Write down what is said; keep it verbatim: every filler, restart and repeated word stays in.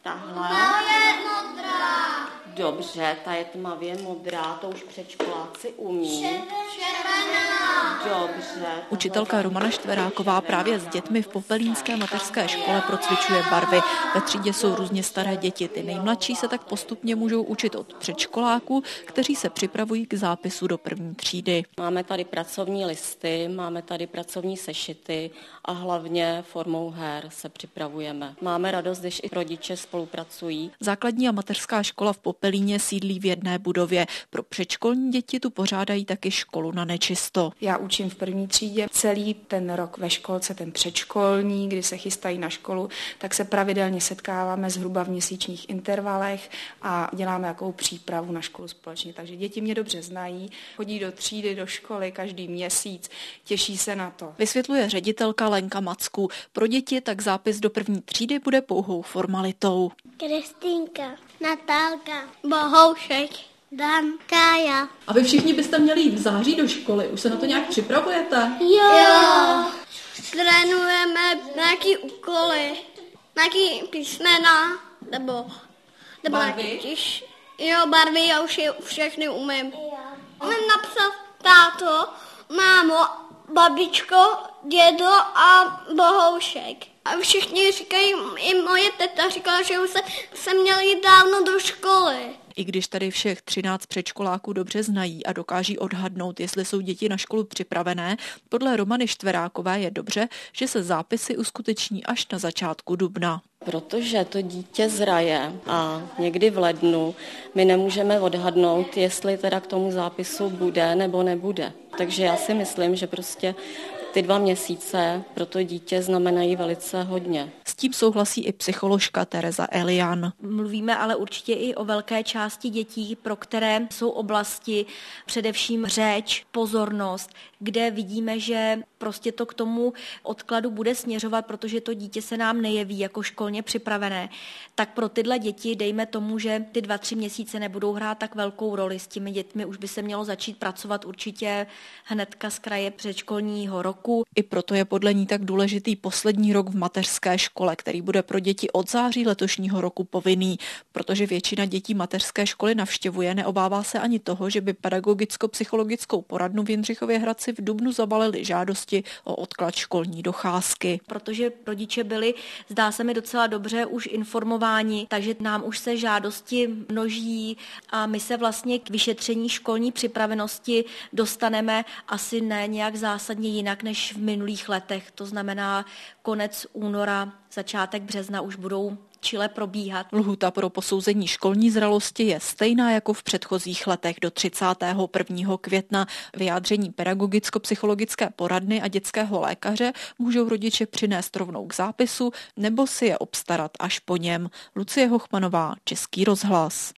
Tahle. Ta je modrá. Dobře, ta je tmavě modrá, to už předškoláci umí. Červená. Dobře. Učitelka Romana Štveráková právě s dětmi v Popelínské mateřské škole procvičuje barvy. Ve třídě jsou různě staré děti. Ty nejmladší se tak postupně můžou učit od předškoláků, kteří se připravují k zápisu do první třídy. Máme tady pracovní listy, máme tady pracovní sešity a hlavně formou her se připravujeme. Máme radost, když i rodiče spolupracují. Základní a mateřská škola v Popelíně sídlí v jedné budově. Pro předškolní děti tu pořádají taky školu na nečisto. Já učím v první třídě celý ten rok ve školce, ten předškolní, kdy se chystají na školu, tak se pravidelně setkáváme zhruba v měsíčních intervalech a děláme jakou přípravu na školu společně. Takže děti mě dobře znají, chodí do třídy, do školy každý měsíc, těší se na to. Vysvětluje ředitelka Lenka Macku. Pro děti tak zápis do první třídy bude pouhou formalitou. Kristýnka, Natálka, Bohoušek, Dan, Kája. A vy všichni byste měli jít v září do školy. Už se na to nějak připravujete? Jo. jo. Trénujeme nějaký úkoly, nějaký písmena, nebo, nebo nějaký tiž. Jo, barvy, já už je všechny umím. Umím napsat táto, mámo, babičko, dědo a Bohoušek. A všichni říkají, i moje teta říkala, že už se, se měl jít dávno do školy. I když tady všech třináct předškoláků dobře znají a dokáží odhadnout, jestli jsou děti na školu připravené, podle Romany Štverákové je dobře, že se zápisy uskuteční až na začátku dubna. Protože to dítě zraje a někdy v lednu my nemůžeme odhadnout, jestli teda k tomu zápisu bude nebo nebude. Takže já si myslím, že prostě ty dva měsíce pro to dítě znamenají velice hodně. S tím souhlasí i psycholožka Tereza Elian. Mluvíme ale určitě i o velké části dětí, pro které jsou oblasti především řeč, pozornost, kde vidíme, že prostě to k tomu odkladu bude směřovat, protože to dítě se nám nejeví jako školně připravené. Tak pro tyhle děti dejme tomu, že ty dva, tři měsíce nebudou hrát tak velkou roli. S těmi dětmi už by se mělo začít pracovat určitě hnedka z kraje předškolního roku. I proto je podle ní tak důležitý poslední rok v mateřské škole, který bude pro děti od září letošního roku povinný, protože většina dětí mateřské školy navštěvuje, neobává se ani toho, že by pedagogicko-psychologickou poradnu v Jindřichově Hradci v dubnu zabalili žádosti o odklad školní docházky. Protože rodiče byli, zdá se mi, docela dobře už informováni, takže nám už se žádosti množí a my se vlastně k vyšetření školní připravenosti dostaneme asi ne nějak zásadně jinak než v minulých letech. To znamená konec února, začátek března už budou čile probíhat. Lhůta pro posouzení školní zralosti je stejná jako v předchozích letech do třicátého prvního května. Vyjádření pedagogicko-psychologické poradny a dětského lékaře můžou rodiče přinést rovnou k zápisu nebo si je obstarat až po něm. Lucie Hochmanová, Český rozhlas.